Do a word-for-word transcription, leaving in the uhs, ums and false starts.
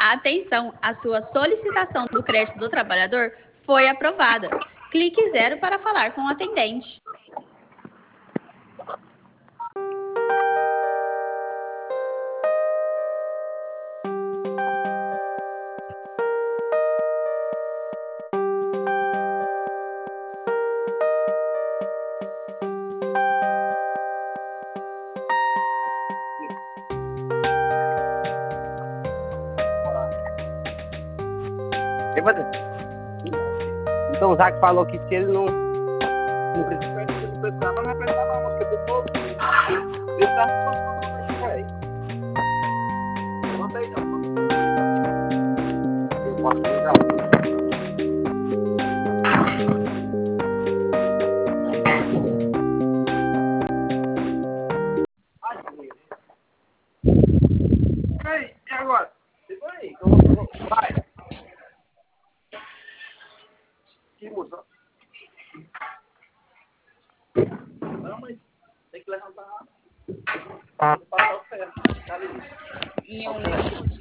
Atenção, a sua solicitação do crédito do trabalhador foi aprovada. Clique zero para falar com o atendente. Então o Zac falou que se ele não. Não precisa, não precisa, não vai precisar não, porque do povo. Ele tá falando aí. Conta aí, não. Eu posso pegar. Ei, e agora? Segura aí, que eu vou. Vai! Que moção? Não, mas tem que levantar. Passar o ferro. E um